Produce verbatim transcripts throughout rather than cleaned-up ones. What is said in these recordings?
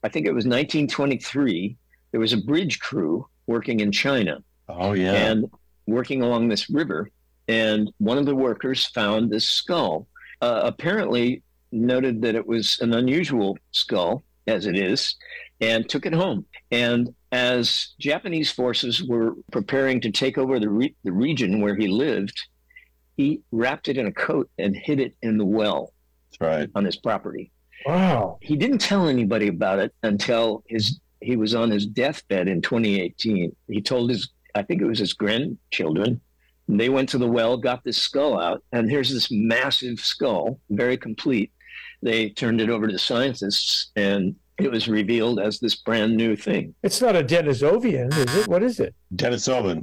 I think it was nineteen twenty-three, there was a bridge crew working in China. Oh, yeah. And working along this river. And one of the workers found this skull. Uh, apparently noted that it was an unusual skull, as it is, and took it home. And as Japanese forces were preparing to take over the, re- the region where he lived, he wrapped it in a coat and hid it in the well. That's right. On his property. Wow. He didn't tell anybody about it until his he was on his deathbed in twenty eighteen. He told his, I think it was his grandchildren, and they went to the well, got this skull out, and here's this massive skull, very complete. They turned it over to scientists, and it was revealed as this brand new thing. It's not a Denisovan, is it? What is it? Denisovan.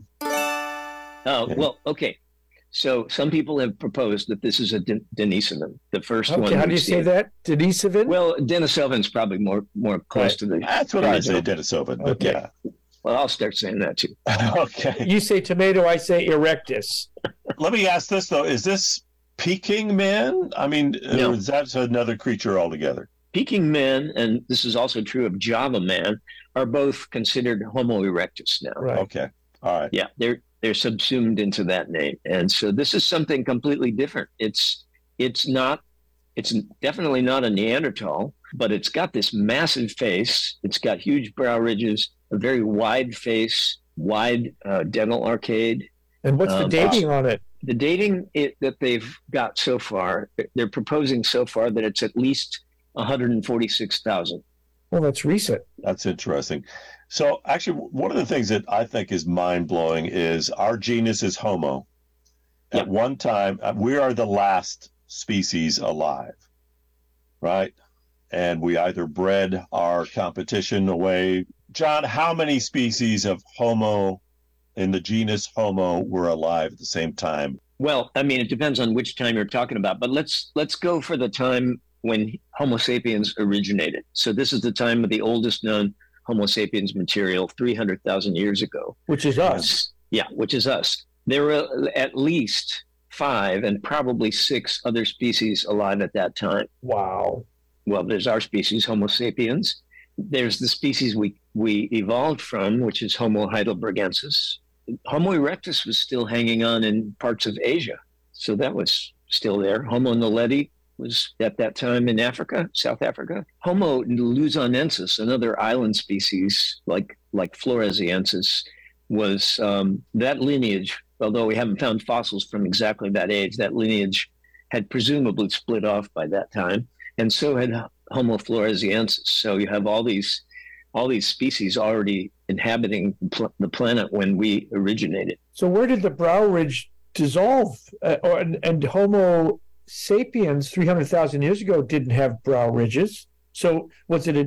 Oh, well, okay. So some people have proposed that this is a Den- Denisovan, the first okay, one. How do you say that? Denisovan? Well, Denisovan's probably more more close right. to the. That's what I say, Denisovan. But okay. Yeah. Well, I'll start saying that too. Okay. You say tomato, I say erectus. Let me ask this though: is this Peking man? I mean, no. Is that another creature altogether? Peking man, and this is also true of Java man, are both considered Homo erectus now. Right. Okay. All right. Yeah, they're they're subsumed into that name, and so this is something completely different. It's it's not it's definitely not a Neanderthal, but it's got this massive face. It's got huge brow ridges, a very wide face, wide uh, dental arcade. And what's the um, dating uh, on it? The dating it, that they've got so far, they're proposing so far that it's at least one hundred forty-six thousand. Well, that's recent. That's interesting. So actually, one of the things that I think is mind-blowing is our genus is Homo. At yep. one time, we are the last species alive, right? And we either bred our competition away. John, how many species of Homo in the genus Homo were alive at the same time? Well, I mean, it depends on which time you're talking about, but let's let's go for the time when Homo sapiens originated. So this is the time of the oldest known Homo sapiens material, three hundred thousand years ago. Which is us. Yeah, which is us. There were at least five and probably six other species alive at that time. Wow. Well, there's our species, Homo sapiens. There's the species we, we evolved from, which is Homo heidelbergensis. Homo erectus was still hanging on in parts of Asia, so that was still there. Homo naledi was at that time in Africa, South Africa. Homo luzonensis, another island species like like Floresiensis, was um, that lineage, although we haven't found fossils from exactly that age, that lineage had presumably split off by that time, and so had Homo floresiensis. So you have all these all these species already inhabiting pl- the planet when we originated. So where did the brow ridge dissolve? Uh, or, and, and Homo sapiens three hundred thousand years ago didn't have brow ridges. So was it an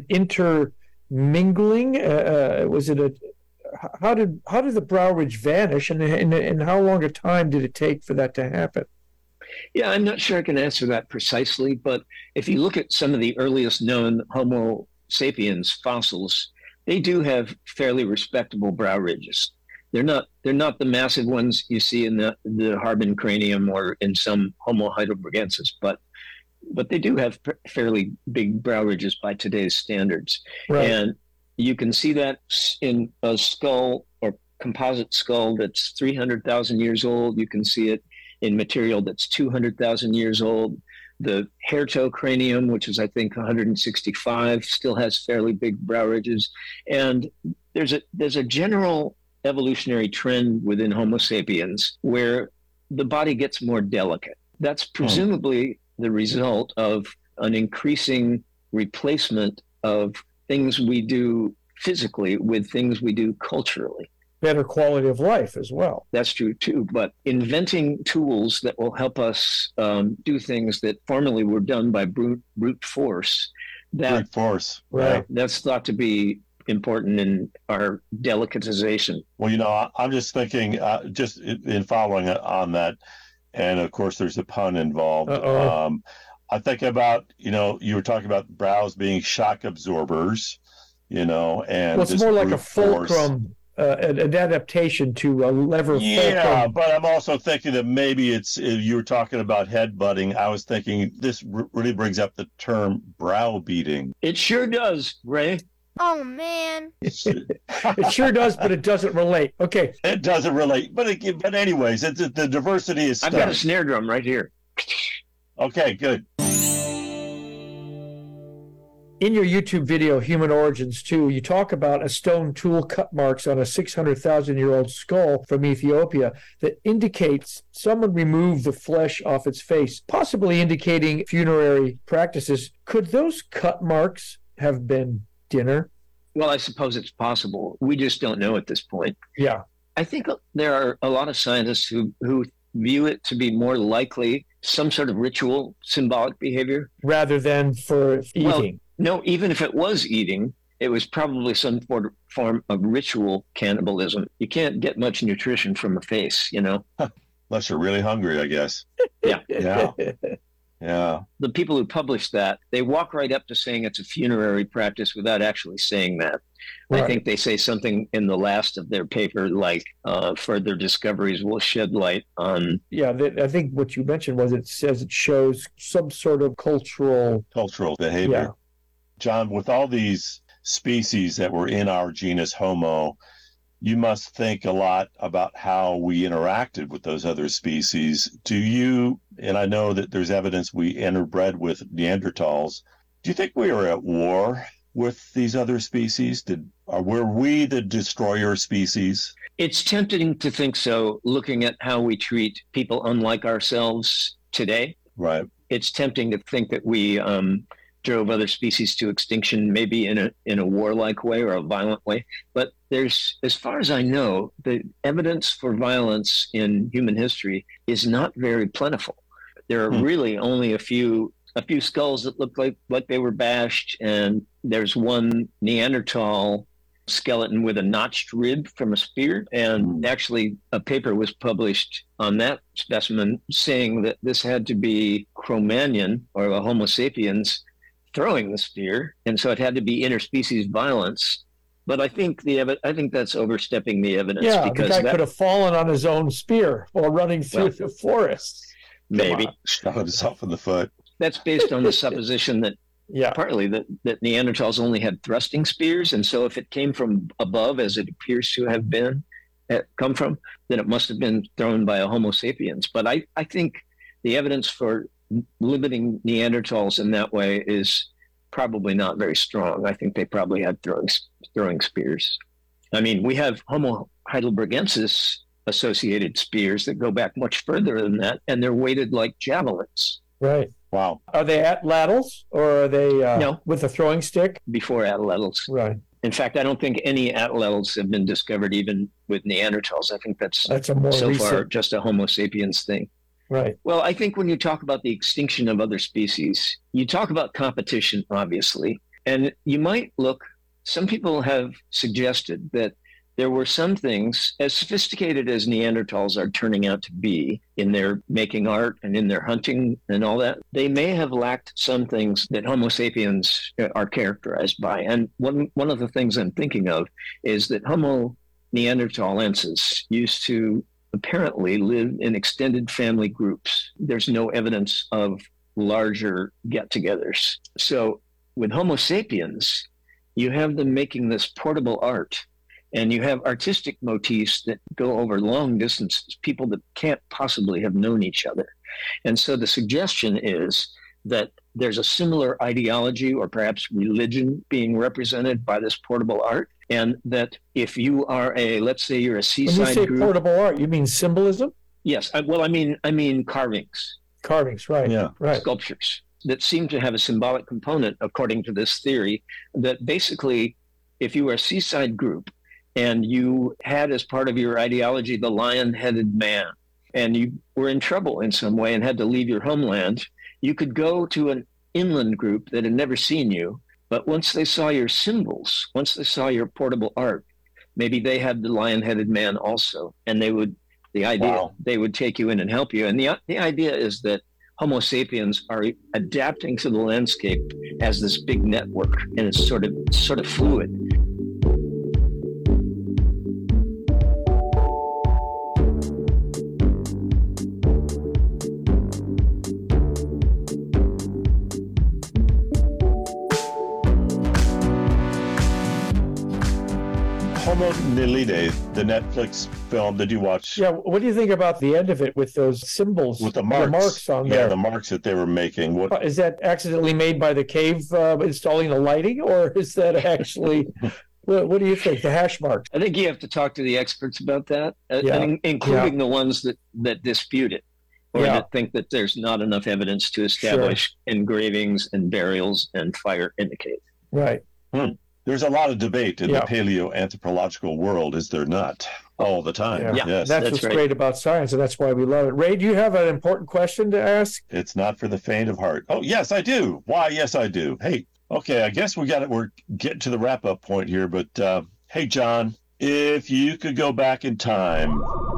intermingling? Uh, uh, was it a how did how did the brow ridge vanish, and, and and how long a time did it take for that to happen? Yeah, I'm not sure I can answer that precisely, but if you look at some of the earliest known Homo sapiens fossils, they do have fairly respectable brow ridges. They're not they're not the massive ones you see in the, the Harbin cranium or in some Homo heidelbergensis, but but they do have fairly big brow ridges by today's standards. Right. And you can see that in a skull or composite skull that's three hundred thousand years old. You can see it in material that's two hundred thousand years old. The hair-toe cranium, which is, I think, one hundred sixty-five, still has fairly big brow ridges. And there's a there's a general evolutionary trend within Homo sapiens where the body gets more delicate. That's presumably the result of an increasing replacement of things we do physically with things we do culturally. Better quality of life as well. That's true too, but inventing tools that will help us um, do things that formerly were done by brute, brute force, that brute force, right? That's thought to be important in our delicatization. Well, you know, I'm just thinking, uh, just in following on that, and of course there's a pun involved. Uh-oh. Um, I think about, you know, you were talking about brows being shock absorbers, you know, and well, it's more like a fulcrum. Force. uh, an, an adaptation to a lever Yeah, fulcrum. but I'm also thinking that maybe it's, if you were talking about headbutting, I was thinking this r- really brings up the term browbeating. It sure does, Ray. Oh, man. It sure does, but it doesn't relate. Okay. It doesn't relate, but it, but anyways, it's, the diversity is I've stunning. got a snare drum right here. Okay, good. In your YouTube video, Human Origins two, you talk about a stone tool cut marks on a six hundred thousand year old skull from Ethiopia that indicates someone removed the flesh off its face, possibly indicating funerary practices. Could those cut marks have been dinner? Well, I suppose it's possible. We just don't know at this point. Yeah. I think there are a lot of scientists who, who view it to be more likely some sort of ritual, symbolic behavior. Rather than for eating. Well, no, even if it was eating, it was probably some form of ritual cannibalism. You can't get much nutrition from a face, you know? Unless you're really hungry, I guess. Yeah. Yeah. Yeah. The people who publish that, they walk right up to saying it's a funerary practice without actually saying that. Right. I think they say something in the last of their paper like uh, further discoveries will shed light on. Yeah, th- I think what you mentioned was it says it shows some sort of cultural Cultural behavior. Yeah. John, with all these species that were in our genus Homo, you must think a lot about how we interacted with those other species. Do you, and I know that there's evidence we interbred with Neanderthals, do you think we were at war with these other species? Did, or were we the destroyer species? It's tempting to think so, looking at how we treat people unlike ourselves today. Right. It's tempting to think that we um, drove other species to extinction, maybe in a in a warlike way or a violent way. But there's, as far as I know, the evidence for violence in human history is not very plentiful. There are Hmm. really only a few a few skulls that look like like they were bashed, and there's one Neanderthal skeleton with a notched rib from a spear. And Hmm. actually, a paper was published on that specimen saying that this had to be Cro-Magnon or a Homo sapiens throwing the spear, and so it had to be interspecies violence. But I think the evi- I think that's overstepping the evidence. Yeah, the because guy that, could have fallen on his own spear while running through Well, the forest. maybe Come on, shot himself in the foot. that's based on the supposition that Yeah, partly that, that Neanderthals only had thrusting spears, and so if it came from above, as it appears to have been uh, come from, then it must have been thrown by a Homo sapiens. But I, I think the evidence for limiting Neanderthals in that way is probably not very strong. I think they probably had throwing throwing spears. I mean, we have Homo heidelbergensis associated spears that go back much further than that, and they're weighted like javelins. right. Wow. Are they atlatls or are they uh, No. with a throwing stick? Before atlatls. Right. In fact, I don't think any atlatls have been discovered even with Neanderthals. I think that's That's a more so recent. far just a Homo sapiens thing. Right. Well, I think when you talk about the extinction of other species, you talk about competition, obviously, and you might look, some people have suggested that there were some things, as sophisticated as Neanderthals are turning out to be in their making art and in their hunting and all that, they may have lacked some things that Homo sapiens are characterized by. And one, one of the things I'm thinking of is that Homo neanderthalensis used to apparently live in extended family groups. There's no evidence of larger get-togethers. So with Homo sapiens, you have them making this portable art, and you have artistic motifs that go over long distances, people that can't possibly have known each other. And so the suggestion is that there's a similar ideology or perhaps religion being represented by this portable art, and that if you are a, let's say you're a When you seaside say group. portable art, you mean symbolism? Yes, I, well, I mean, I mean carvings, Carvings, right. Yeah. Right. sculptures that seem to have a symbolic component, according to this theory, that basically, if you were a seaside group and you had as part of your ideology the lion-headed man, and you were in trouble in some way and had to leave your homeland, you could go to an inland group that had never seen you, but once they saw your symbols, once they saw your portable art, maybe they had the lion-headed man also, and they would, the idea, Wow. they would take you in and help you. And the, the idea is that Homo sapiens are adapting to the landscape as this big network, and it's sort of sort of fluid. Homo Naledi, the Netflix film, did you watch? Yeah, what do you think about the end of it with those symbols, With the marks, the marks on yeah, there? the marks that they were making. What Is that accidentally made by the cave uh, installing the lighting, or is that actually? what, what do you think? The hash marks? I think you have to talk to the experts about that, uh, Yeah. and including the ones that, that dispute it or Yeah. that think that there's not enough evidence to establish engravings and burials and fire in the cave. Right. Hmm. There's a lot of debate in Yeah. the paleoanthropological world, is there not? All the time. Yeah. Yeah, Yes. That's, That's what's right. great about science, and that's why we love it. Ray, do you have an important question to ask? It's not for the faint of heart. Oh, yes, I do. Why, yes, I do. Hey, okay, I guess we got it. We're getting to the wrap up point here, but uh, hey, John, if you could go back in time,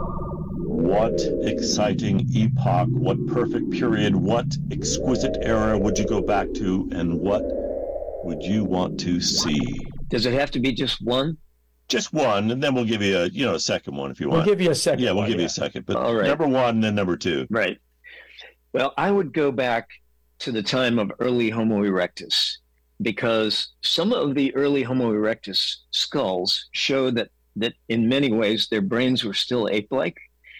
what exciting epoch, what perfect period, what exquisite era would you go back to, and what would you want to see? Does it have to be just one? Just one, and then we'll give you a you know a second one if you We'll want. give you a second. yeah, we'll one, give you yeah. a second. But All right. number one and then number two. Right. Well, I would go back to the time of early Homo erectus because some of the early Homo erectus skulls show that, that in many ways their brains were still ape-like.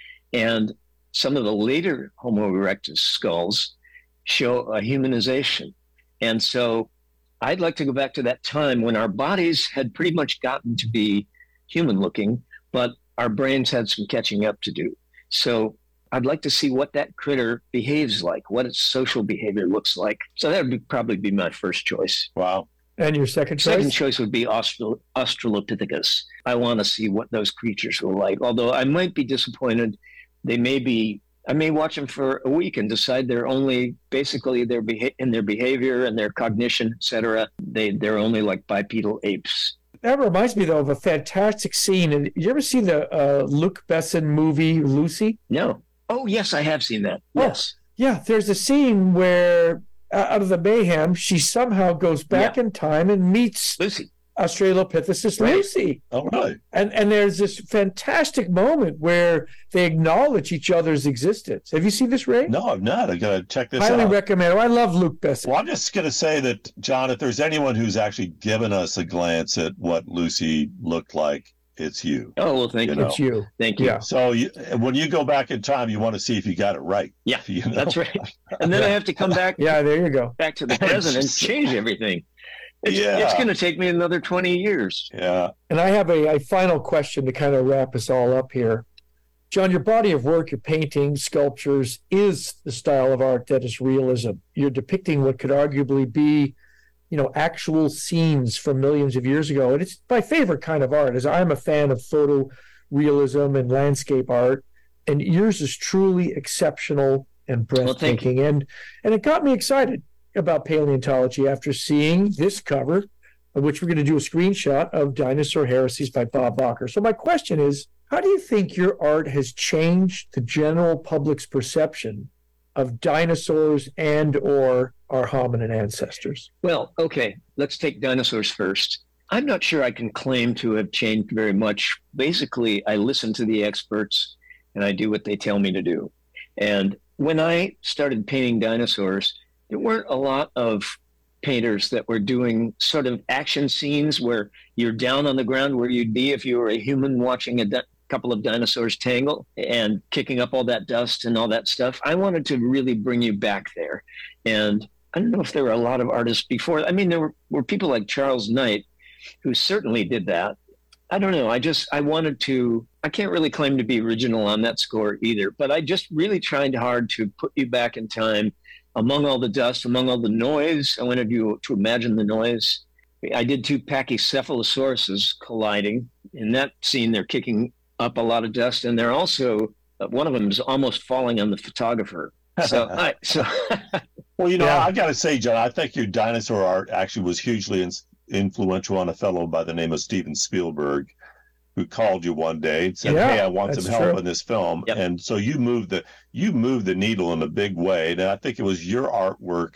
And some of the later Homo erectus skulls show a humanization. And so I'd like to go back to that time when our bodies had pretty much gotten to be human looking, but our brains had some catching up to do. So I'd like to see what that critter behaves like, what its social behavior looks like. So that would be, probably be my first choice. Wow. And your second choice? Second choice would be Austral- Australopithecus. I want to see what those creatures were like, although I might be disappointed. They may be, I may watch them for a week and decide they're only basically their beha- in their behavior and their cognition, et cetera. They, they're only like bipedal apes. That reminds me, though, of a fantastic scene. And you ever seen the uh, Luc Besson movie, Lucy? No. Oh, yes, I have seen that. Oh. Yes. Yeah, there's a scene where uh, out of the mayhem, she somehow goes back in time and meets Lucy. Australopithecus Right. Lucy. Oh, really? And and there's this fantastic moment where they acknowledge each other's existence. Have you seen this, Ray? No, I'm not. I got to check this Highly out. recommend it. I love Luc Besson. Well, I'm just going to say that, John, if there's anyone who's actually given us a glance at what Lucy looked like, it's you. Oh, well, thank You you. know. It's you. Thank you. Yeah. So you, when you go back in time, you want to see if you got it right. Yeah, You know? that's right. And then I have to come back Yeah, there you go. back to the present and change everything. It's, Yeah. it's going to take me another twenty years. Yeah. And I have a, a final question to kind of wrap us all up here. John, your body of work, your paintings, sculptures, is the style of art that is realism. You're depicting what could arguably be, you know, actual scenes from millions of years ago. And it's my favorite kind of art, as I'm a fan of photorealism and landscape art. And yours is truly exceptional and Well, thank you. breathtaking. and and it got me excited about paleontology after seeing this cover, of which we're going to do a screenshot of Dinosaur Heresies by Bob Walker. So my question is, how do you think your art has changed the general public's perception of dinosaurs and or our hominin ancestors? Well, okay, let's take dinosaurs first. I'm not sure I can claim to have changed very much. Basically, I listen to the experts and I do what they tell me to do. And when I started painting dinosaurs, there weren't a lot of painters that were doing sort of action scenes where you're down on the ground where you'd be if you were a human watching a di- couple of dinosaurs tangle and kicking up all that dust and all that stuff. I wanted to really bring you back there. And I don't know if there were a lot of artists before. I mean, there were, were people like Charles Knight who certainly did that. I don't know. I just, I wanted to, I can't really claim to be original on that score either, but I just really tried hard to put you back in time among all the dust, among all the noise. I wanted you to imagine the noise. I did two Pachycephalosauruses colliding. In that scene, they're kicking up a lot of dust, and they're also, one of them is almost falling on the photographer. So, I, so Well, you know, Yeah. I got to say, John, I think your dinosaur art actually was hugely in- influential on a fellow by the name of Steven Spielberg, who called you one day and said, Yeah, "Hey, I want some that's help true. in this film." Yep. And so you moved the you moved the needle in a big way. And I think it was your artwork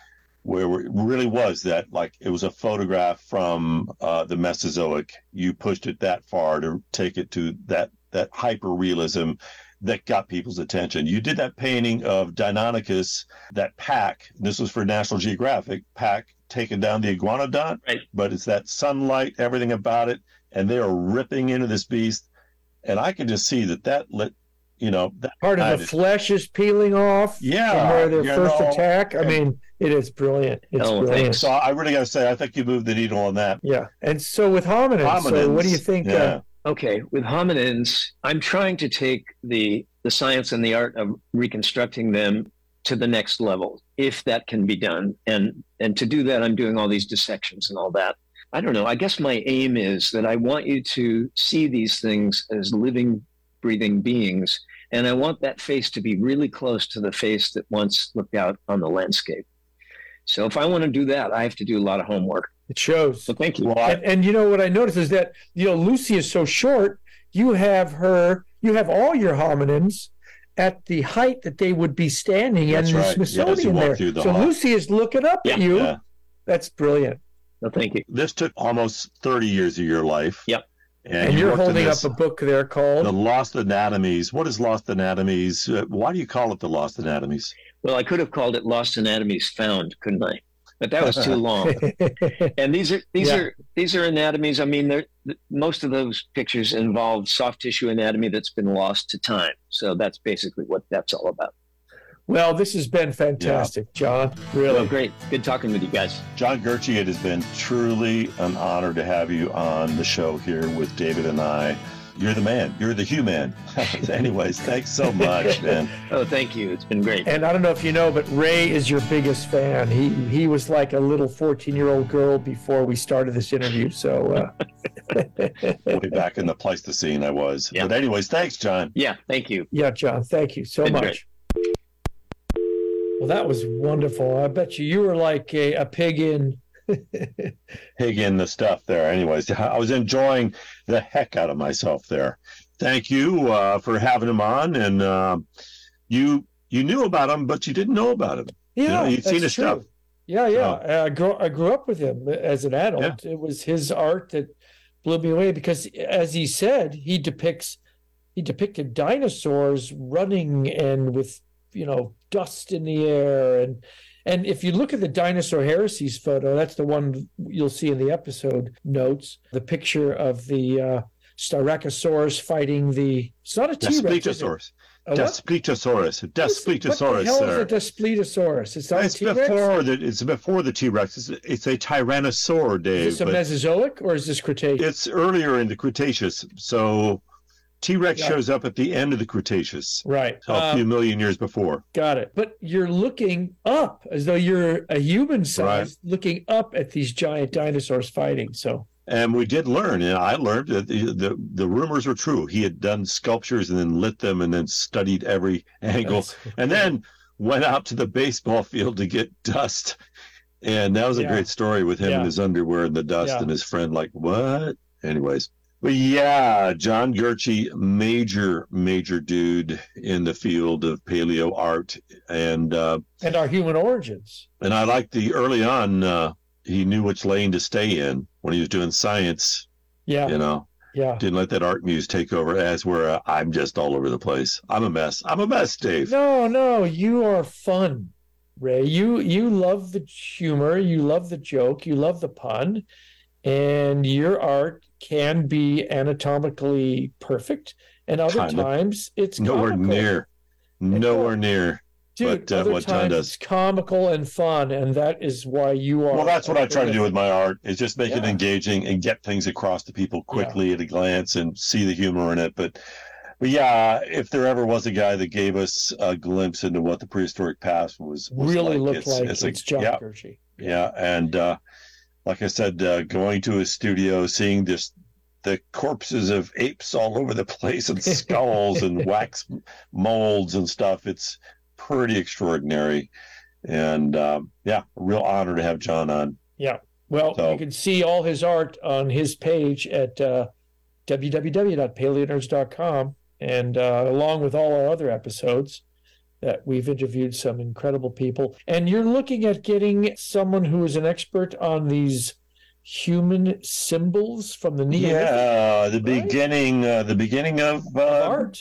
where it really was that, like, it was a photograph from uh, the Mesozoic. You pushed it that far to take it to that that hyper realism. that got people's attention. You did that painting of Deinonychus, that pack. This was for National Geographic, pack taking down the iguanodon, Right. but it's that sunlight, everything about it, and they are ripping into this beast. And I can just see that that lit, you know, that Part of the just, flesh is peeling off yeah, from where their you first know, attack. I and- mean, it is brilliant. It's Oh, brilliant. thanks. So I really got to say, I think you moved the needle on that. Yeah. And so with hominins, so what do you Hominins, think? yeah. Uh, Okay, with hominins, I'm trying to take the the science and the art of reconstructing them to the next level, if that can be done. And and to do that, I'm doing all these dissections and all that. I don't know. I guess my aim is that I want you to see these things as living, breathing beings, and I want that face to be really close to the face that once looked out on the landscape. So if I want to do that, I have to do a lot of homework. it shows. So thank you. Well, I, And, and you know what I noticed is that, you know, Lucy is so short. You have her, you have all your hominins at the height that they would be standing That's in the right. Yeah, as you Smithsonian walk there. through the So hall. Lucy is looking up at Yeah. you. yeah. That's brilliant. So thank you. This took almost thirty years of your life. Yep. And, And, you you're worked in holding this, up a book there called The Lost Anatomies. What is Lost Anatomies? Uh, why do you call it The Lost Anatomies? Well, I could have called it Lost Anatomies Found, couldn't I? But that was too long. And these are these Yeah. are these are anatomies. I mean, they're, most of those pictures involve soft tissue anatomy that's been lost to time. So that's basically what that's all about. Well, this has been fantastic, John. Really. Well, great. Good talking with you guys. John Gurche, it has been truly an honor to have you on the show here with David and I. You're the man. You're the human. Anyways, thanks so much, man. Oh, thank you. It's been great. And I don't know if you know, but Ray is your biggest fan. He he was like a little fourteen-year-old girl before we started this interview. So, uh, Way back in the Pleistocene, I was. Yeah. But anyways, thanks, John. Yeah, thank you. yeah, John, thank you so Been much. great. Well, that was wonderful. I bet you you were like a, a pig in. Pig in the stuff there. Anyways, I was enjoying the heck out of myself there. Thank you uh, for having him on. And uh, you you knew about him, but you didn't know about him. Yeah, You know, you'd seen that's his true. stuff. Yeah, yeah. I grew I grew up with him as an adult. It was his art that blew me away because, as he said, he depicts he depicted dinosaurs running and with, you know, dust in the air. And and if you look at the Dinosaur Heresies photo, that's the one you'll see in the episode notes. The picture of the uh, Styracosaurus fighting the. It's not a T-Rex. is it? Daspletosaurus. A what? Daspletosaurus. What the Daspletosaurus, hell sir. is a Daspletosaurus? It's not a It's T-Rex? before the it's before the T-Rex. It's, it's a Tyrannosaur, Dave. Is this a but Mesozoic or is this Cretaceous? it's earlier in the Cretaceous. So T-Rex Yeah. shows up at the end of the Cretaceous. Right. So a Um, few million years before. got it. But you're looking up as though you're a human size, looking up at these giant dinosaurs fighting. So And we did learn, and I learned that the, the the rumors were true. He had done sculptures and then lit them and then studied every angle, that's- and then went out to the baseball field to get dust. And that was a Yeah. great story with him Yeah. in his underwear in the dust, Yeah. and his friend like, what? Anyways. But yeah, John Gurche, major, major dude in the field of paleo art. And uh, and our human origins. and I liked the early on, uh, he knew which lane to stay in when he was doing science, Yeah. you know. Yeah. Didn't let that art muse take over, as where uh, I'm just all over the place. I'm a mess. I'm a mess, Dave. No, no, you are fun, Ray. You you love the humor, you love the joke, you love the pun, and your art can be anatomically perfect, and other Kinda. times it's Nowhere comical. near. Nowhere near. Dude, but, uh, other what John times does. it's comical and fun, and that is why you are. Well, that's what I try to do with my art, is just make it Yeah. engaging and get things across to people quickly at a glance and see the humor in it. But, but yeah, if there ever was a guy that gave us a glimpse into what the prehistoric past was, was really like, look it's, like it's, it's, a- John yeah, Gurche. yeah. And uh, like I said, uh, going to his studio, seeing this, the corpses of apes all over the place and skulls and wax molds and stuff. It's pretty extraordinary. And um, yeah, a real honor to have John on. Yeah. Well, So- you can see all his art on his page at uh, w w w dot paleo nerds dot com, and uh, along with all our other episodes that we've interviewed some incredible people. And you're looking at getting someone who is an expert on these human symbols from the Neolithic Yeah, the right? beginning, uh, the beginning of uh, art.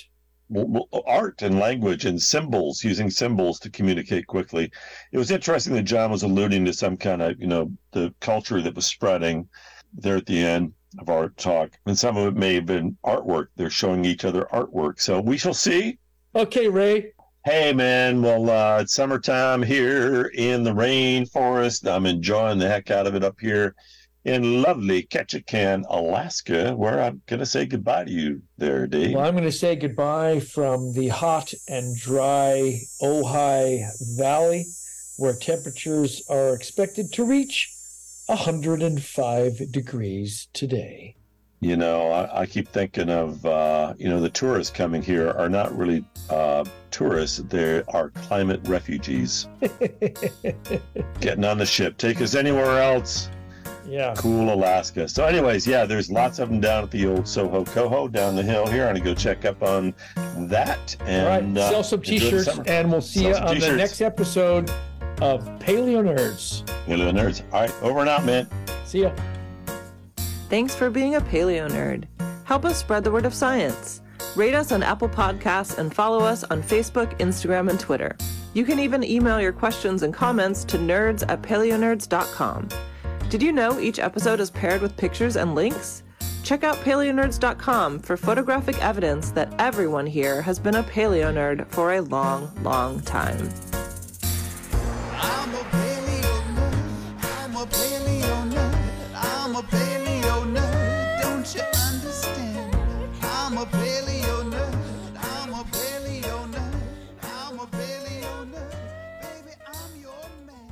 art and language and symbols, using symbols to communicate quickly. It was interesting that John was alluding to some kind of, you know, the culture that was spreading there at the end of our talk. And some of it may have been artwork. They're showing each other artwork. So we shall see. Okay, Ray. Hey, man. Well, uh, it's summertime here in the rainforest. I'm enjoying the heck out of it up here in lovely Ketchikan, Alaska, where I'm going to say goodbye to you there, Dave. Well, I'm going to say goodbye from the hot and dry Ojai Valley, where temperatures are expected to reach one hundred five degrees today. You know, I, I keep thinking of, uh, you know, the tourists coming here are not really uh, tourists. They are climate refugees. Getting on the ship. Take us anywhere else. Yeah. Cool Alaska. So anyways, yeah, there's lots of them down at the old Soho Coho down the hill here. I'm going to go check up on that. And, All right. Sell uh, some t-shirts, and we'll see Sell you some on t-shirts. the next episode of Paleo Nerds. Paleo Nerds. All right, over and out, man. See ya. Thanks for being a paleo nerd. Help us spread the word of science. Rate us on Apple Podcasts and follow us on Facebook, Instagram, and Twitter. You can even email your questions and comments to nerds at paleonerds dot com. Did you know each episode is paired with pictures and links? Check out paleonerds dot com for photographic evidence that everyone here has been a paleo nerd for a long, long time. I'm a paleo nerd. I'm a paleo nerd. I'm a paleo nerd. Don't you understand? I'm a paleo nerd. I'm a paleo nerd. I'm a paleo nerd. Baby, I'm your man.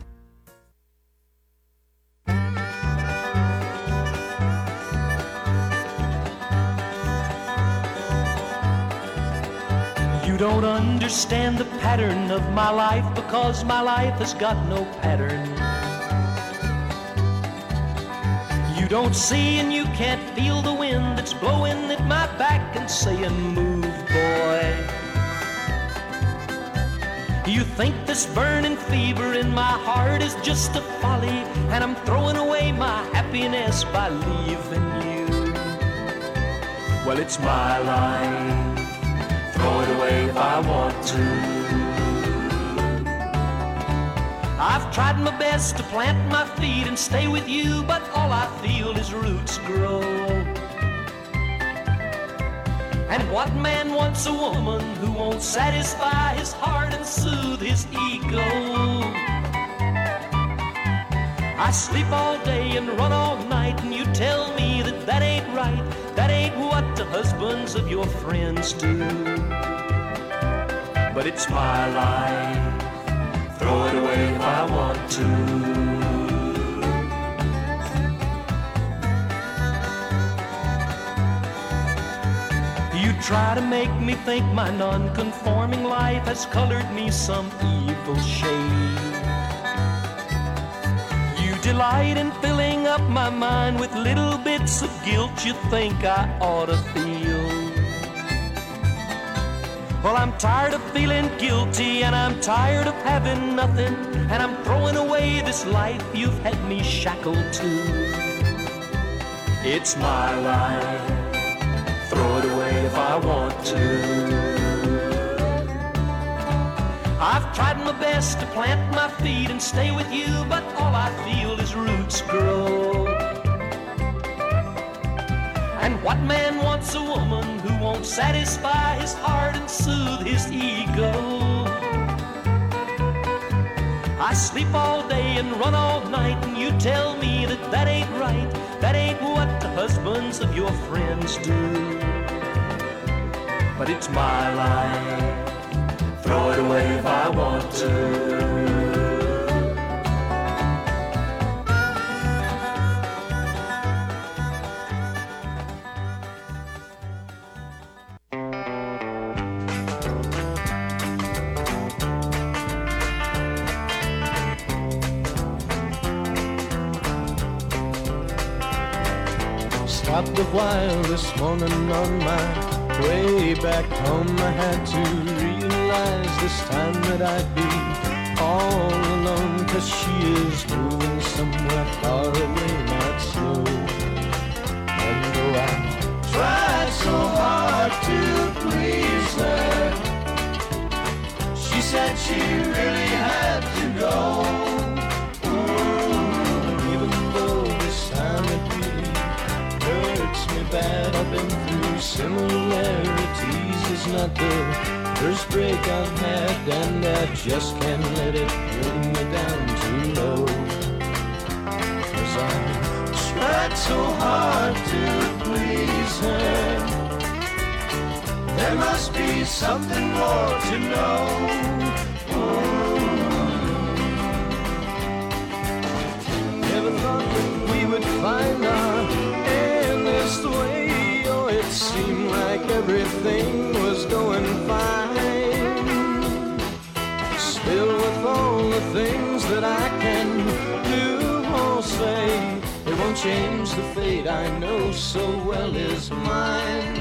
You don't understand the pattern of my life because my life has got no pattern. You don't see and you can't feel the wind that's blowing at my back and saying, move, boy. You think this burning fever in my heart is just a folly, and I'm throwing away my happiness by leaving you. Well, it's my life. Throw it away if I want to. I've tried my best to plant my feet and stay with you, but all I feel is roots grow. And what man wants a woman who won't satisfy his heart and soothe his ego? I sleep all day and run all night, and you tell me that that ain't right. That ain't what the husbands of your friends do. But it's my life. Throw it away if I want to. You try to make me think my non-conforming life has colored me some evil shade. You delight in filling up my mind with little bits of guilt you think I ought to feel. Well, I'm tired of feeling guilty, and I'm tired of having nothing, and I'm throwing away this life you've had me shackled to. It's my life. Throw it away if I want to. I've tried my best to plant my feet and stay with you, but all I feel is roots grow. And what man wants a woman who won't satisfy his heart and soothe his ego? I sleep all day and run all night, and you tell me that that ain't right. That ain't what the husbands of your friends do. But it's my life. Throw it away if I want to. Stopped a while this morning on my way back home. I had to realize this time that I'd be all alone, 'cause she is moving somewhere far away, not slow. And though I tried so hard to please her, similarities is not the first break I've had, and I just can't let it bring me down too low. 'Cause I tried so hard to please her. There must be something more to know. Never thought that we would find our end this way. Oh, it seemed like everything was going fine. Still, with all the things that I can do or say, it won't change the fate I know so well is mine.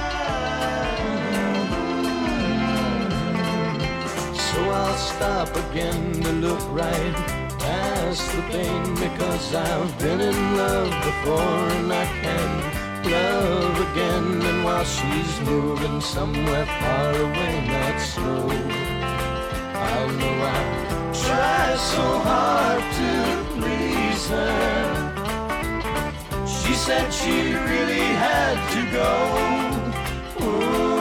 So I'll stop again to look right past the pain, because I've been in love before and I can love again. And while she's moving somewhere far away, not slow, I know I try so hard to please her. She said she really had to go. Ooh.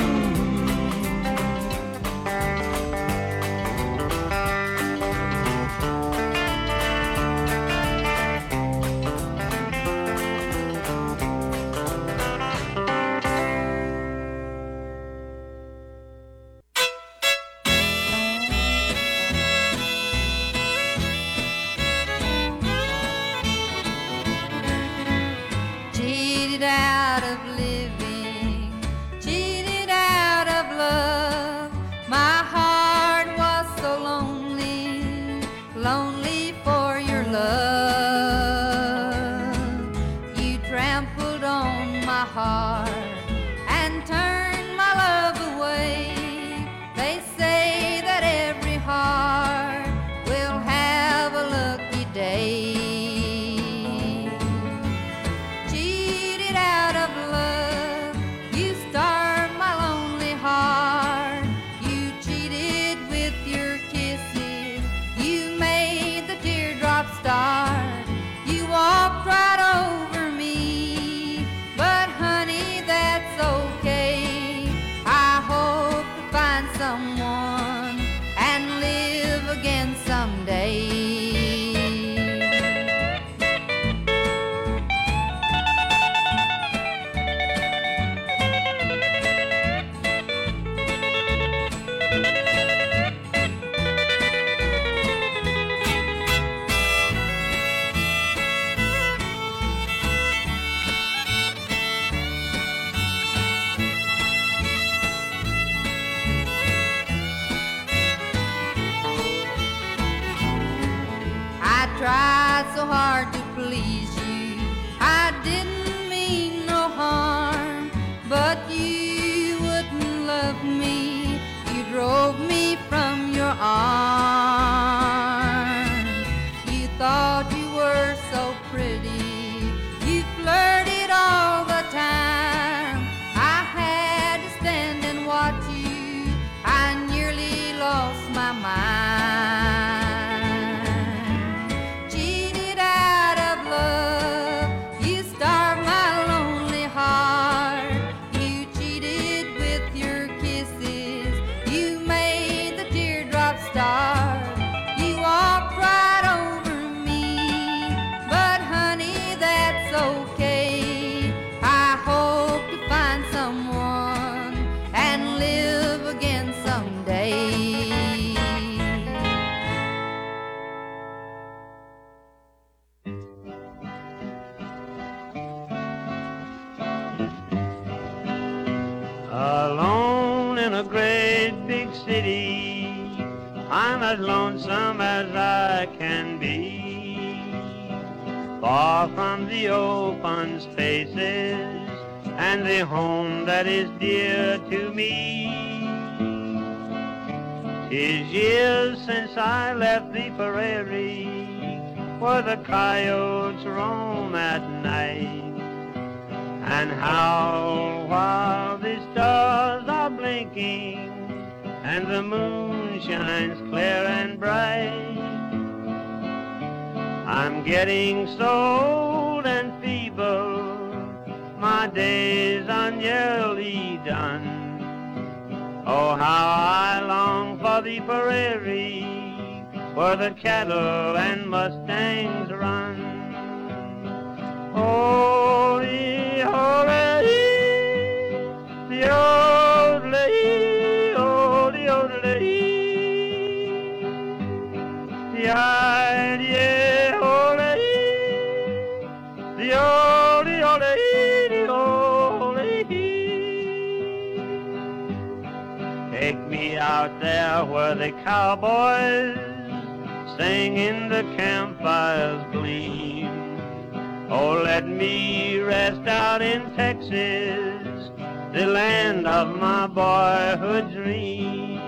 Cheated out of living, cheated out of love. My heart was so lonely, lonely for your love. You trampled on my heart and turned my love away. They say that every heart will have a lucky day. Cheated out of love, you starved my lonely heart. You cheated with your kisses, you made the teardrops start. You walked right over me, but honey, that's okay. I hope to find someone and live again someday. I tried so hard to please you, I didn't mean no harm, but you wouldn't love me, you drove me from your arms. You thought you were so pretty, you flirted all the time. I had to stand and watch you, I nearly lost my mind. Cheated out of love, you starved my lonely heart. You cheated with your kisses, you made the teardrops start. You walked right over me, but honey, that's okay. I hope to find someone and live again someday. Alone in a great big city, I'm as lonesome as I can be. Far from the open spaces and the home that is dear to me. 'Tis years since I left the prairie where the coyotes roam at night, and howl while the stars are blinking and the moon shines clear and bright. I'm getting so old and feeble, my days are nearly done. Oh, how I long for the prairie where the cattle and mustangs run. Holy, holy, the old lady, holy, old lady, the idea, holy, the old, old lady, old lady. Take me out there where the cowboys sing in the campfire's gleam. Oh, let me rest out in Texas, the land of my boyhood dream.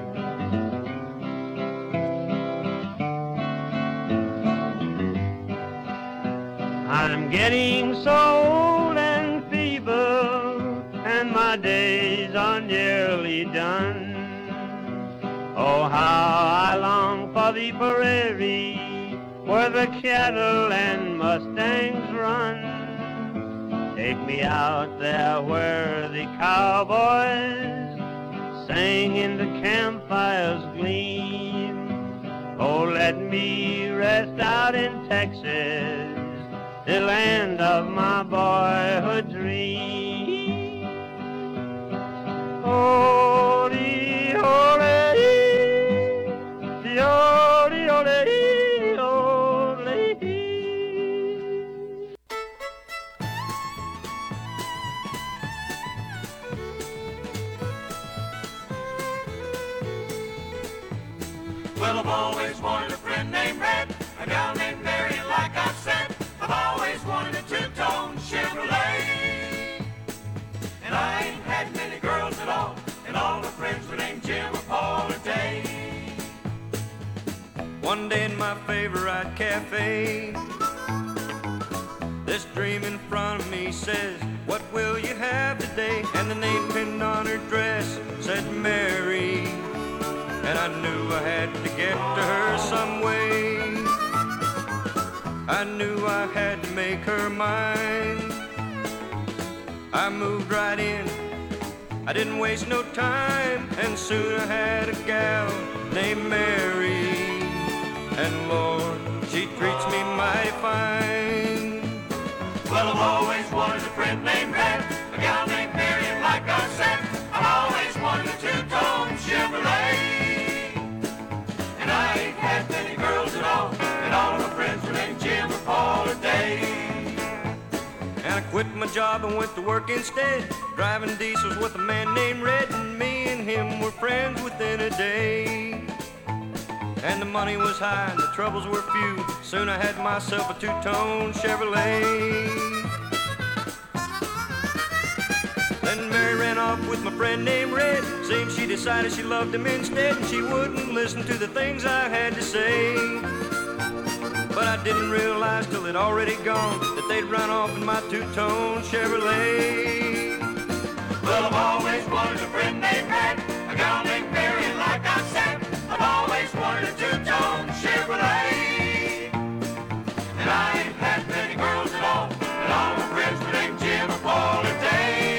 I'm getting so old and feeble, and my days are nearly done. Oh, how I long for the prairie where the cattle and mustangs run. Take me out there where the cowboys sing in the campfire's gleam. Oh, let me rest out in Texas, the land of my boyhood dream. Holy, holy, the holy, holy, old lady. Well, I've always wanted a friend named Red, a gal named Mary, and like I've said, I've always wanted a two-tone Chevrolet. And I ain't had many girls at all, and all my friends were named Jim or Paul or Dave. One day in my favorite cafe, this dream in front of me says, what will you have today? And the name pinned on her dress said Mary. And I knew I had to get to her some way. I knew I had to make her mine. I moved right in, I didn't waste no time, and soon I had a gal named Mary. And Lord, she treats me mighty fine. Well, I've always wanted a friend named Red, a gal named Mary, and like I said, I've always wanted a two-tone Chevrolet. And I ain't had many girls at all, and all of my friends were named Jim or Paul or Dave. And I quit my job and went to work instead, driving diesels with a man named Red, and me and him were friends within a day. And the money was high and the troubles were few, soon I had myself a two-tone Chevrolet. Then Mary ran off with my friend named Red, seemed she decided she loved him instead, and she wouldn't listen to the things I had to say. But I didn't realize till it already gone that they'd run off in my two-tone Chevrolet. Well, I've always wanted a friend named Red, a gal named Mary, and like I said, I've always wanted a two-tone Chevrolet. And I ain't had many girls at all, and all my friends were named Jim or Paul or Dave.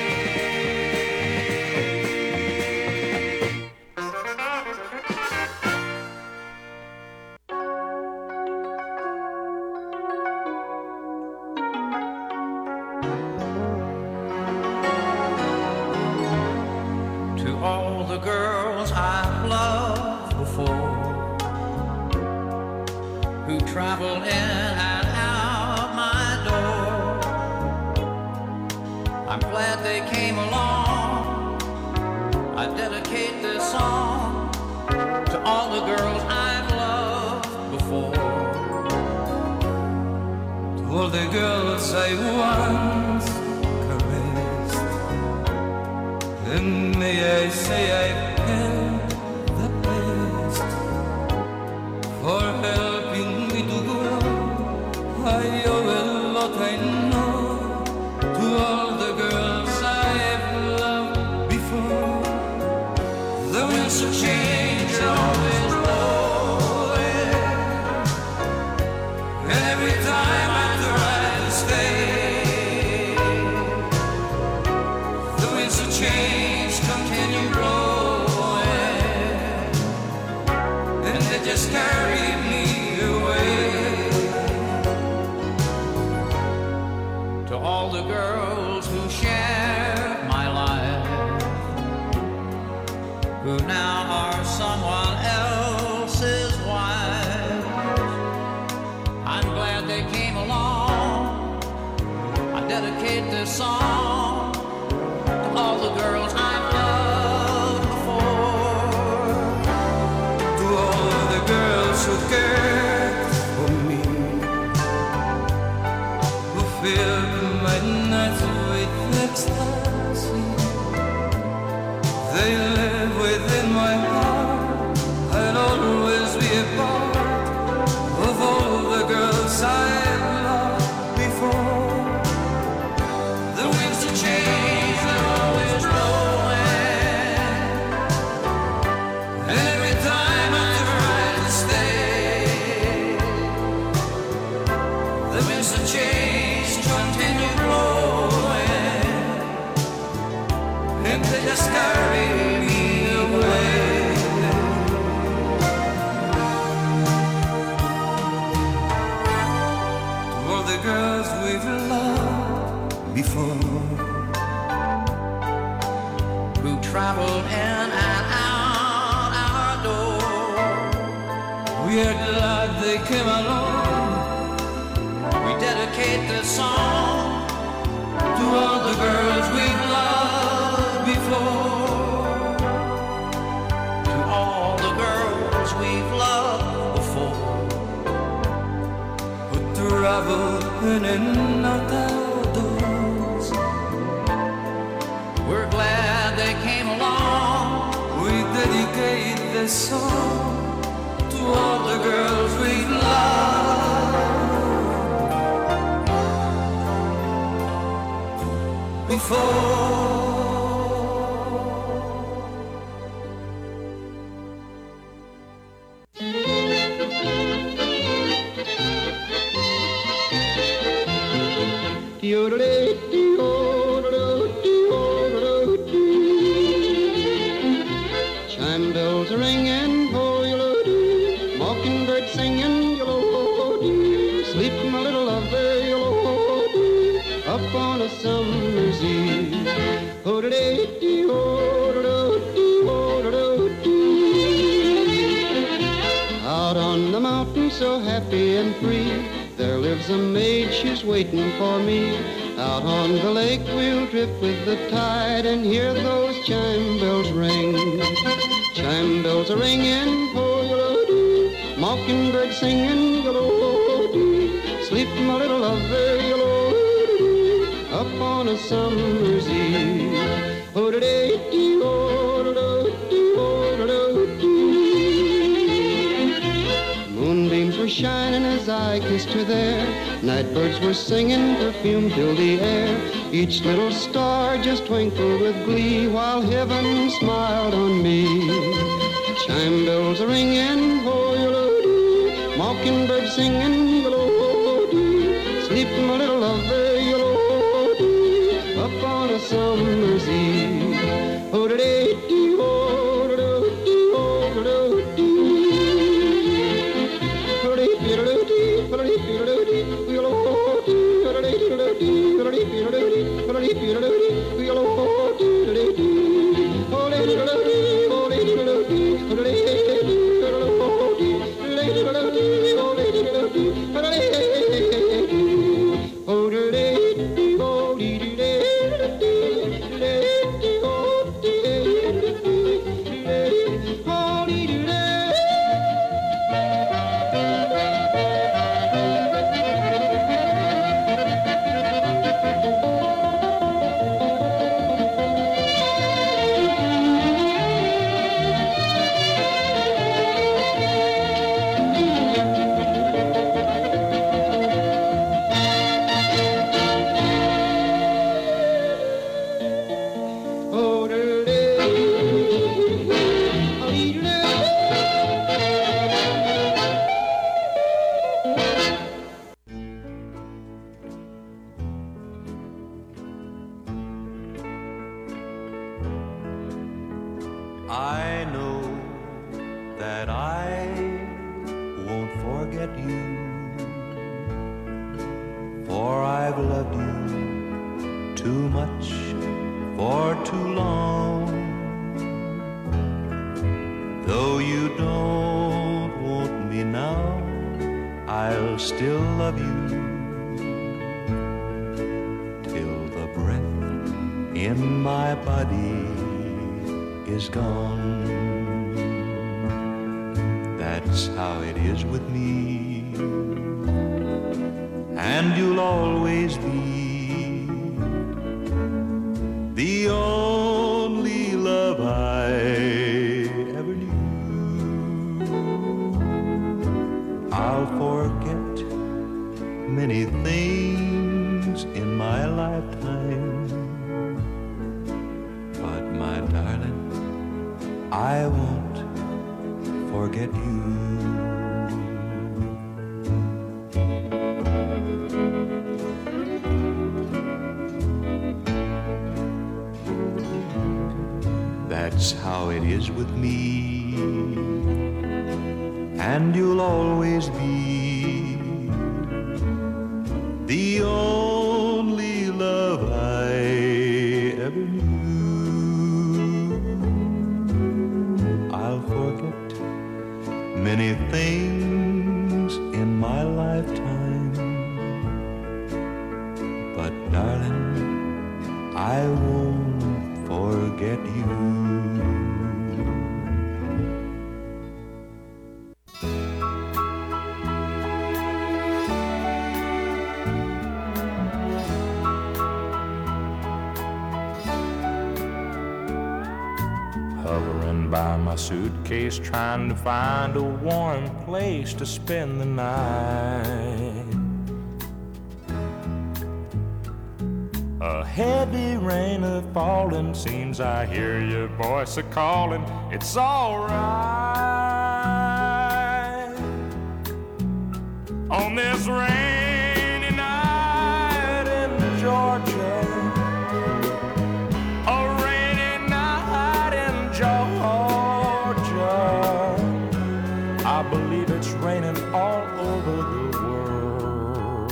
To all the girls I've loved before, who travel in and out my door, I'm glad they came along. I dedicate this song to all the girls I've loved before, to all the girls I once caressed, and may I say I've had the best for helping me to grow. I owe a lot, I know, to all the girls I've loved before. The winds of change are always blowing, and every time I try to stay, to all the girls who share my life, who now are someone else's wives. I'm glad they came along. I dedicate this song to all the girls I've loved before, to all the girls who cared for me, who filled my nights with ecstasy. They live within my heart. I'll always be a part of all the girls I've loved before. The winds of change are always blowing, and every time I try to stay, the winds of change continue blowing, and they just carry me away. To all the girls we've loved before, who traveled in and out our door, we are glad they came along. We dedicate this song to all the girls we've loved before, to all the girls we've loved before, who traveled in and out our doors. We're glad they came along. We dedicate this song to all the girls we've loved before. Chime bells are ringing, oh, yellow-dee. Mockingbird singing, yellow-dee. Sleep, my little lover, yellow-dee. Up on a summer's eve. Oh-da-dee-dee, oh-da-dee-dee, oh-da-dee. Out on the mountain, so happy and free, there lives a maid, she's waiting for me. Out on the lake we'll drift with the tide and hear those chime bells ring. Chime bells are ringing, oh, yellow-dee. Mockingbird singing, yellow-dee. Sleep, my little lover, yellow-dee. Up on a summer's eve. Oh-da-dee-dee, oh-da-dee-dee, oh-da-dee. Moonbeams were shining as I kissed her there. Nightbirds were singing, perfume filled the air. Each little star just twinkled with glee while heaven smiled on me. Chime bells are ringing, oh, yellow-dee. Mockingbird singing, yellow-dee. Sleep, my little lover, yellow-dee. Up on a summer's eve. Oh-da-dee-dee, oh-da-dee-dee, oh-da-dee-dee. I know that I won't forget you, for I've loved you too much for too long. Though you don't want me now, I'll still love you till the breath in my body is gone. That's how it is with me, and you'll always be the only love I ever knew. I'll forget many things in my lifetime, but my darling, I won't forget you. That's how it is with me, and you'll always be the only love I ever knew. I'll forget many things in my lifetime, but darling, I won't forget you. Hovering by my suitcase, trying to find a warm place to spend the night. A heavy rain is falling, seems I hear your voice a calling. It's alright on this rainy night in Georgia. A rainy night in Georgia. I believe it's raining all over the world.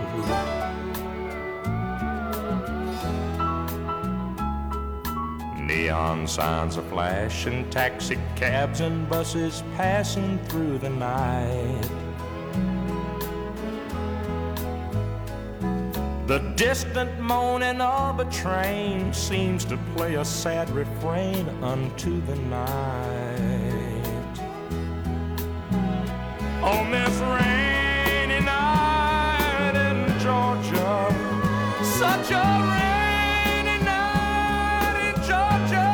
Neon signs are flashing, taxi cabs and buses passing through the night. The distant moaning of a train seems to play a sad refrain unto the night. On this rainy night in Georgia, such a rainy night in Georgia,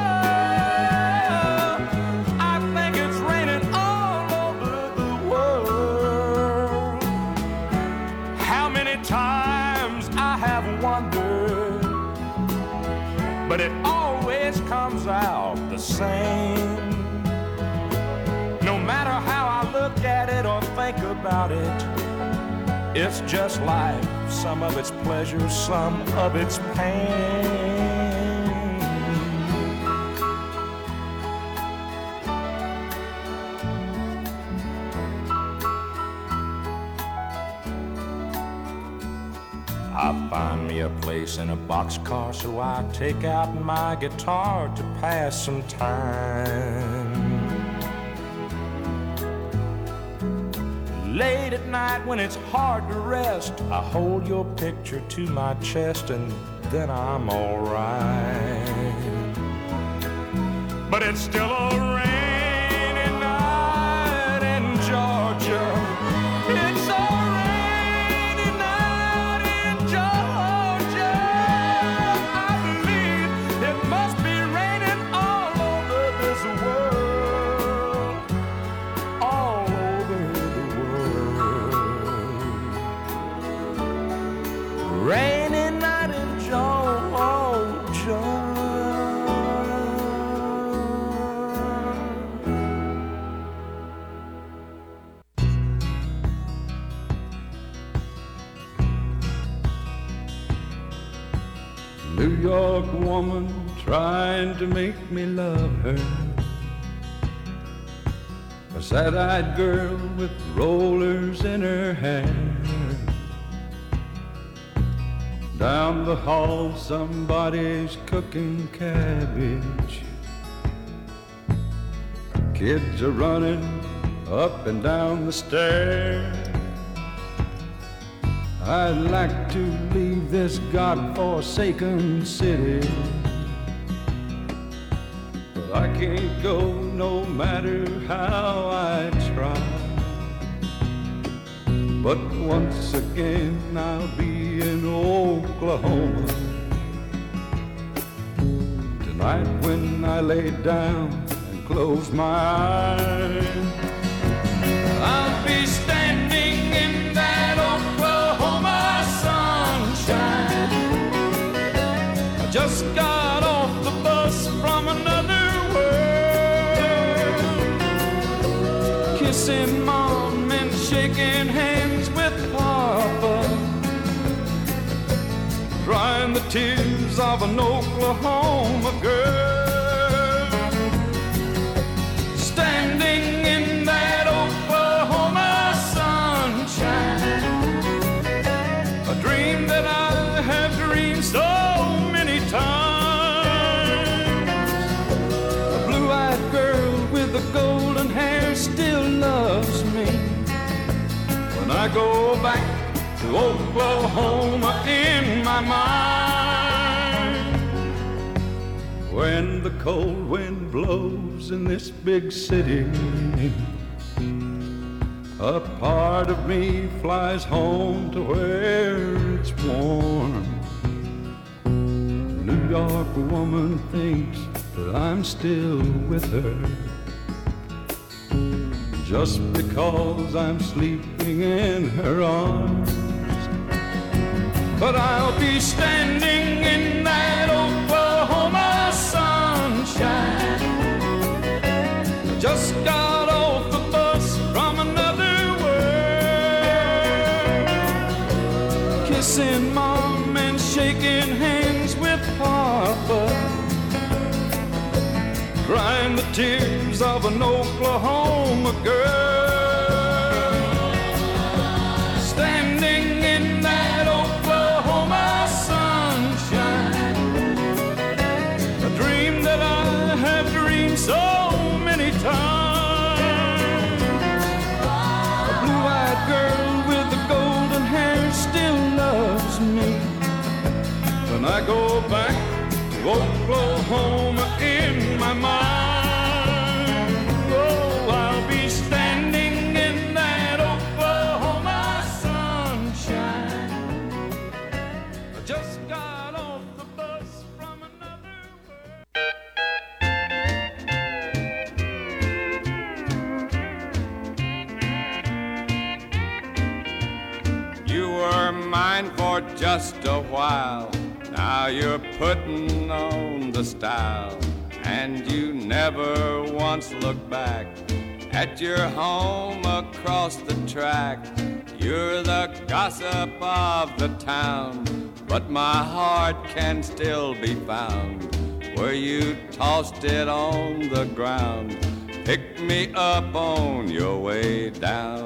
I think it's raining all over the world. How many times I have wondered, but it always comes out the same. No matter how I look at it or think about it, it's just life, some of its pleasure, some of its pain. I find me a place in a boxcar, so I take out my guitar to pass some time. Late at night when it's hard to rest, I hold your picture to my chest and then I'm alright. But it's still a rainy night in Georgia. It's a rainy night in Georgia. I believe it must be raining all over this world. All over the world. Rainy night in Georgia. New York woman trying to make me love her, a sad-eyed girl with rollers in her hair. Down the hall, somebody's cooking cabbage. Kids are running up and down the stairs. I'd like to leave this God-forsaken city, but I can't go no matter how I try. But once again I'll be in Oklahoma tonight when I lay down and close my eyes. I'll be standing in that Oklahoma sunshine. I just got off the bus from another world, kissing Mom and shaking hands with Papa, drying the tears of an Oklahoma girl, standing in that Oklahoma sunshine, a dream that I have dreamed so many times. A blue-eyed girl with the golden hair still loves me when I go back to Oklahoma in my mind. When the cold wind blows in this big city, a part of me flies home to where it's warm. New York woman thinks that I'm still with her just because I'm sleeping in her arms. But I'll be standing in that Oklahoma sunshine. I just got off the bus from another world, kissing Mom and shaking hands with Papa, crying the tears of an Oklahoma girl, standing in that Oklahoma sunshine, a dream that I have dreamed so many times. A blue-eyed girl with the golden hair still loves me when I go back to Oklahoma in my mind. Oh, I'll be standing in that Oklahoma sunshine. I just got off the bus from another world. You were mine for just a while. Now you're putting on the style, and you never once look back at your home across the track. You're the gossip of the town, but my heart can still be found where you tossed it on the ground. Pick me up on your way down.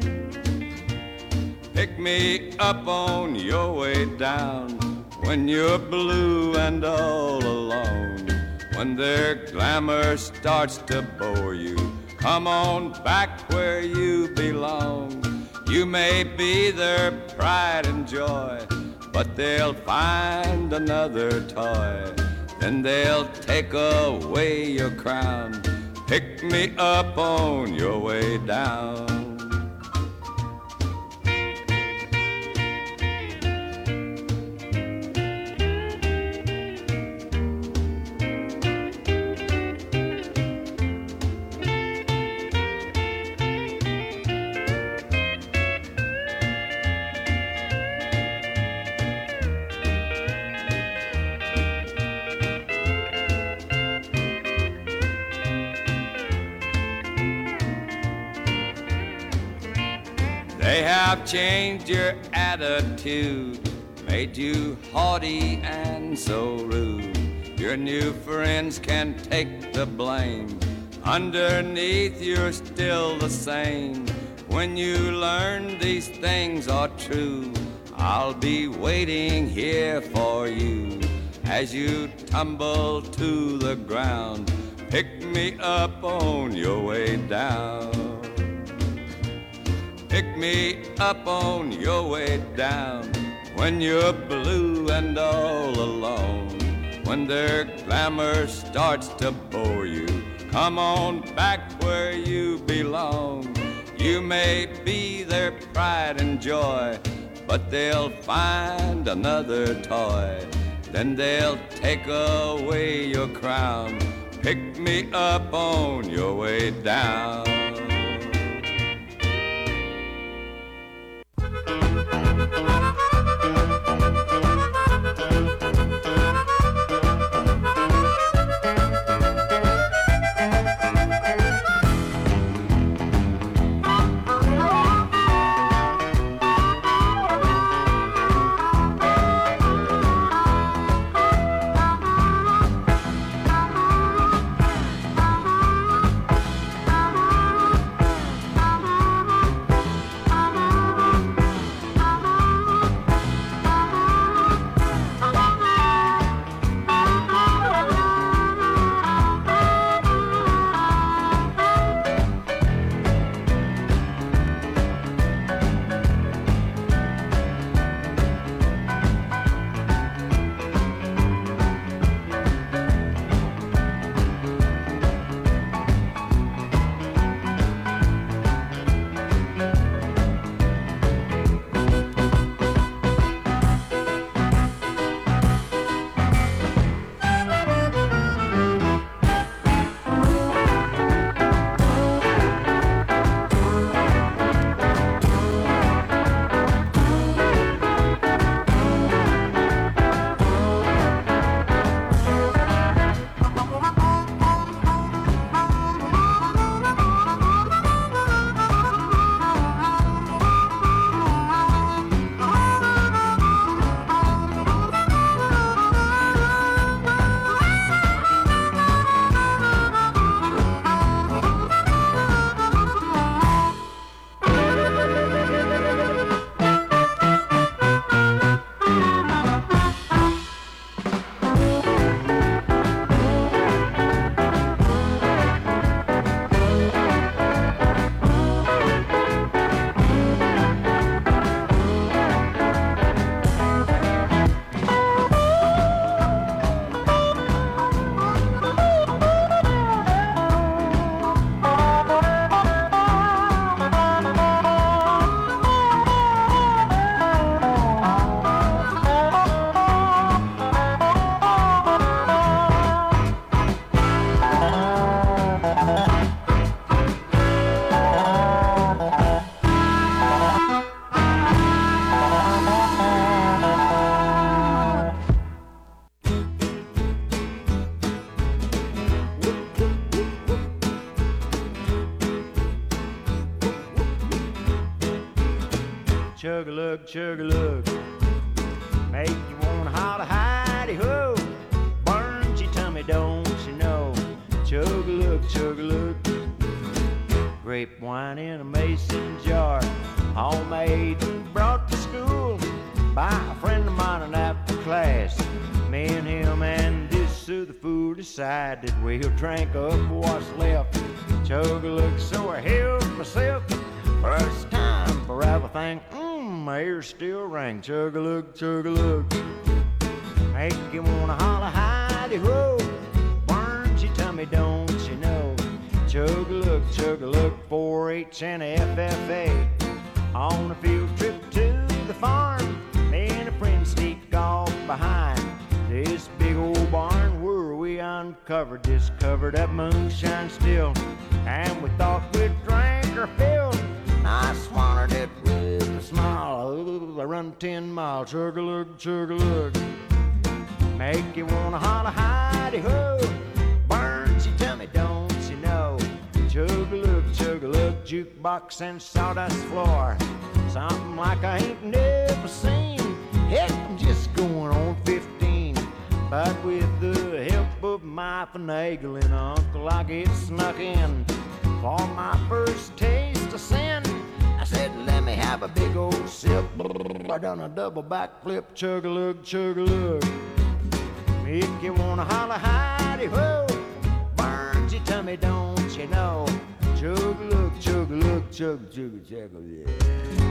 Pick me up on your way down. When you're blue and all alone, when their glamour starts to bore you, come on back where you belong. You may be their pride and joy, but they'll find another toy. Then they'll take away your crown. Pick me up on your way down. They have changed your attitude, made you haughty and so rude. Your new friends can take the blame. Underneath you're still the same. When you learn these things are true, I'll be waiting here for you as you tumble to the ground. Pick me up on your way down. Pick me up on your way down when you're blue and all alone. When their glamour starts to bore you, come on back where you belong. You may be their pride and joy, but they'll find another toy. Then they'll take away your crown. Pick me up on your way down. Chug-a-lug, chug-a-lug, make you wanna holler, hidey-ho. Burns your tummy, don't you know? Chug-a-lug, chug-a-lug, grape wine in a mason jar, homemade, brought to school by a friend of mine in after class. Me and him and this Sue fool decided we'll drink up what's left. Chug-a-lug, so I helped myself. First time for everything. My ears still ring. Chug-a-lug, chug-a-lug, make you wanna holler, hidey-ho. Burns your tummy, don't you know? Chug-a-lug, chug-a-lug, four H and a F F A. On a field trip to the farm, me and a friend sneak off behind this big old barn where we uncovered this covered up moonshine still. And we thought we'd drink our fill. I swallowed it with a smile. I run ten miles. Chug-a-lug, chug-a-lug, make you wanna holler, hidey-ho. Burns your tummy, don't you know? Chug-a-lug, chug-a-lug, jukebox and sawdust floor. Something like I ain't never seen. Heck, I'm just going on fifteen. But with the help of my finagling uncle, I get snuck in for my first taste of sin. said, let me have a big old sip. I done a double backflip, chug-a-lug, chug-a-lug. Make you wanna holler, hidey ho. Burns your tummy, don't you know? Chug-a-lug, chug-a-lug, chug, chug, chug, yeah.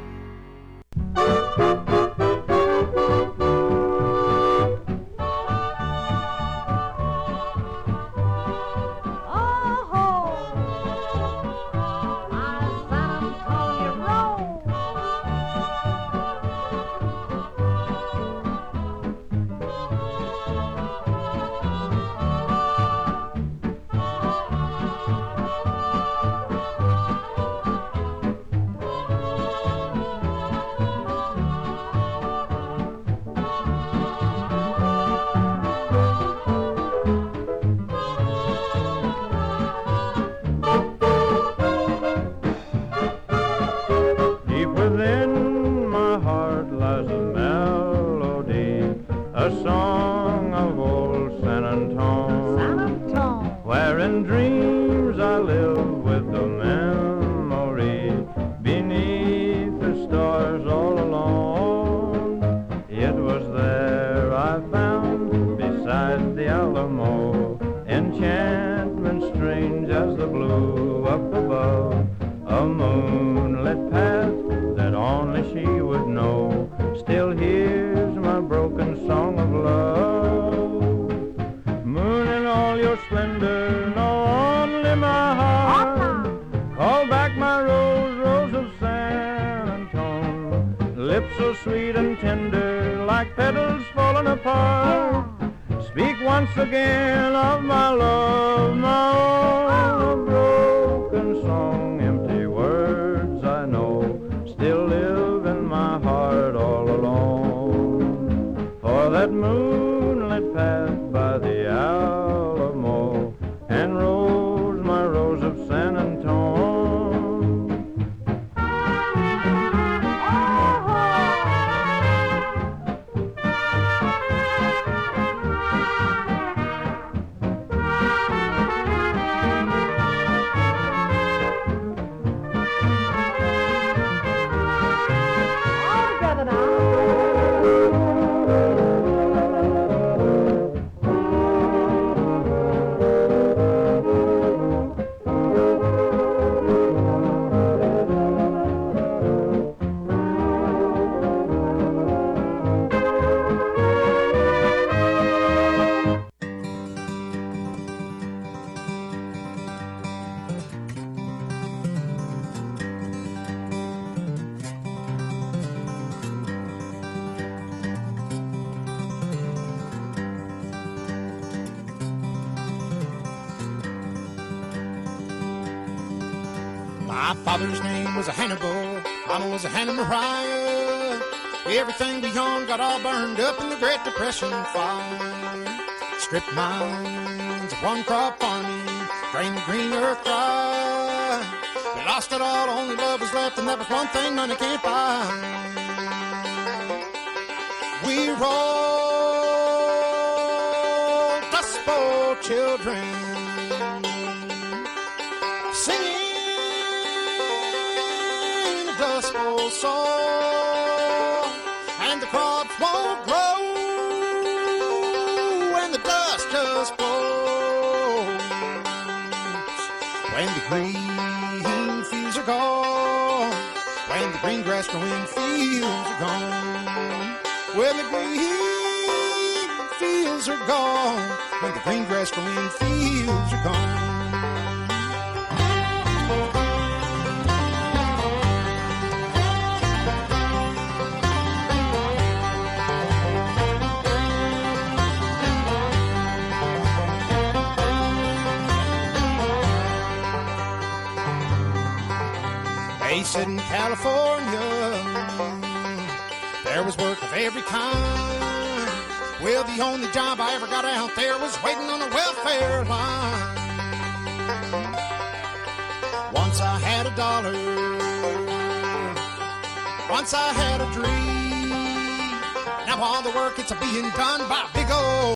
My father's name was a Hannibal, Mama was a Hannah Mariah. Everything we owned got all burned up in the Great Depression fire. Strip mines, one crop farming, drain the green earth dry. We lost it all, only love was left, and that was one thing money can't buy. We rolled Dust Bowl children, singing Dust Bowl song, and the crops won't grow when the dust just blows. When the green fields are gone, when the green grass growing fields are gone, when the green fields are gone, when the green grass growing fields are gone. Based in California, there was work of every kind. Well, the only job I ever got out there was waiting on a welfare line. Once I had a dollar, once I had a dream. Now all the work it's being done by big old